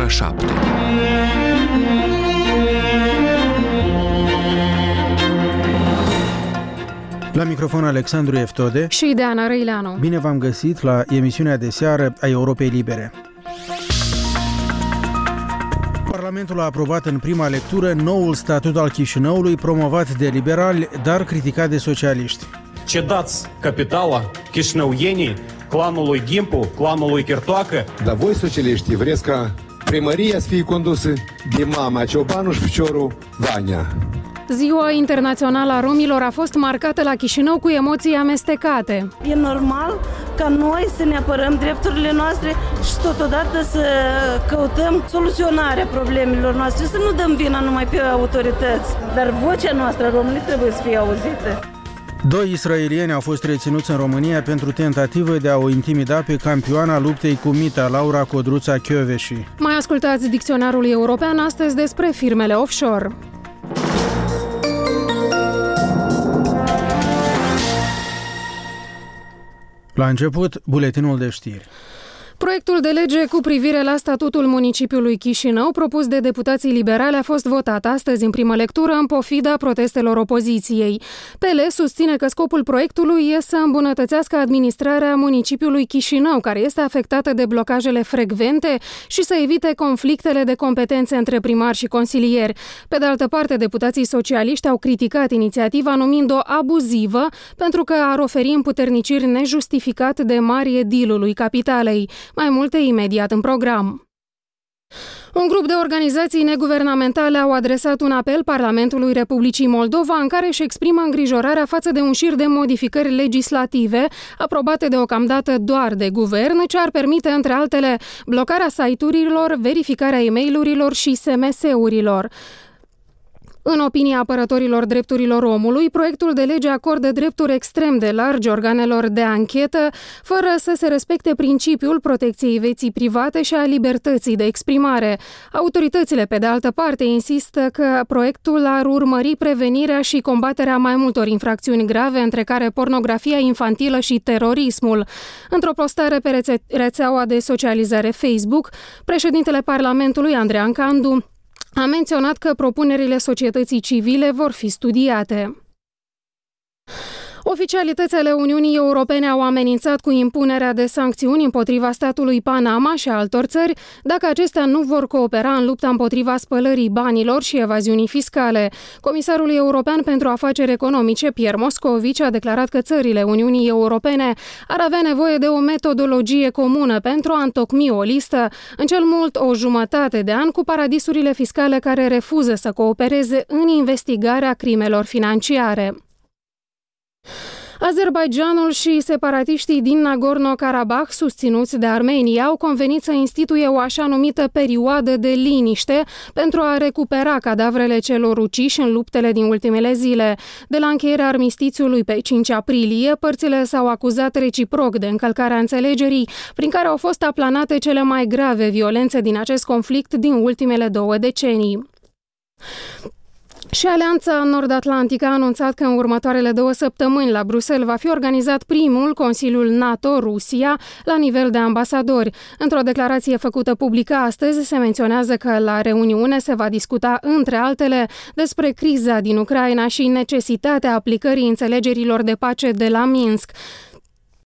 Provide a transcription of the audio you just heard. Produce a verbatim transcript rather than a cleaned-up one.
ora șapte. La microfon Alexandru Eftode și Deana Răileanu. Bine v-am găsit la emisiunea de seară a Europei Libere. Parlamentul a aprobat în prima lectură noul statut al Chișinăului, promovat de liberali, dar criticat de socialiști. Cedați capitala chișinăuienii clanului Gimpu, clanului Chirtoacă. Dar voi, socialiștii, vreți ca primăria să fie condusă de mama Ciobanu și ficiorul Vania. Ziua Internațională a Romilor a fost marcată la Chișinău cu emoții amestecate. E normal ca noi să ne apărăm drepturile noastre și totodată să căutăm soluționarea problemelor noastre, să nu dăm vina numai pe autorități. Dar vocea noastră a românii trebuie să fie auzită. Doi israelieni au fost reținuți în România pentru tentativă de a o intimida pe campioana luptei cu mita, Laura Codruța Chioveși. Mai ascultați dicționarul european astăzi despre firmele offshore. La început, buletinul de știri. Proiectul de lege cu privire la statutul municipiului Chișinău, propus de deputații liberali, a fost votat astăzi în primă lectură în pofida protestelor opoziției. P L susține că scopul proiectului e să îmbunătățească administrarea municipiului Chișinău, care este afectată de blocajele frecvente, și să evite conflictele de competențe între primari și consilieri. Pe de altă parte, deputații socialiști au criticat inițiativa numind-o abuzivă pentru că ar oferi împuterniciri nejustificat de mari edilului capitalei. Mai multe imediat în program. Un grup de organizații neguvernamentale au adresat un apel Parlamentului Republicii Moldova în care își exprimă îngrijorarea față de un șir de modificări legislative aprobate deocamdată doar de guvern, ce ar permite, între altele, blocarea site-urilor, verificarea e-mail-urilor și S M S-urilor. În opinia apărătorilor drepturilor omului, proiectul de lege acordă drepturi extrem de largi organelor de anchetă, fără să se respecte principiul protecției vieții private și a libertății de exprimare. Autoritățile, pe de altă parte, insistă că proiectul ar urmări prevenirea și combaterea mai multor infracțiuni grave, între care pornografia infantilă și terorismul. Într-o postare pe rețe- rețeaua de socializare Facebook, președintele Parlamentului, Andreea Candu, a menționat că propunerile societății civile vor fi studiate. Oficialitățile Uniunii Europene au amenințat cu impunerea de sancțiuni împotriva statului Panama și altor țări dacă acestea nu vor coopera în lupta împotriva spălării banilor și evaziunii fiscale. Comisarul European pentru Afaceri Economice, Pierre Moscovici, a declarat că țările Uniunii Europene ar avea nevoie de o metodologie comună pentru a întocmi o listă, în cel mult o jumătate de an, cu paradisurile fiscale care refuză să coopereze în investigarea crimelor financiare. Azerbaidjanul și separatiștii din Nagorno-Karabakh, susținuți de Armenia, au convenit să instituie o așa numită perioadă de liniște pentru a recupera cadavrele celor uciși în luptele din ultimele zile. De la încheierea armistițiului pe cinci aprilie, părțile s-au acuzat reciproc de încălcarea înțelegerii, prin care au fost aplanate cele mai grave violențe din acest conflict din ultimele două decenii. Și Alianța Nord-Atlantică a anunțat că în următoarele două săptămâni la Bruxelles va fi organizat primul Consiliul NATO-Rusia la nivel de ambasadori. Într-o declarație făcută publică astăzi se menționează că la reuniune se va discuta, între altele, despre criza din Ucraina și necesitatea aplicării înțelegerilor de pace de la Minsk.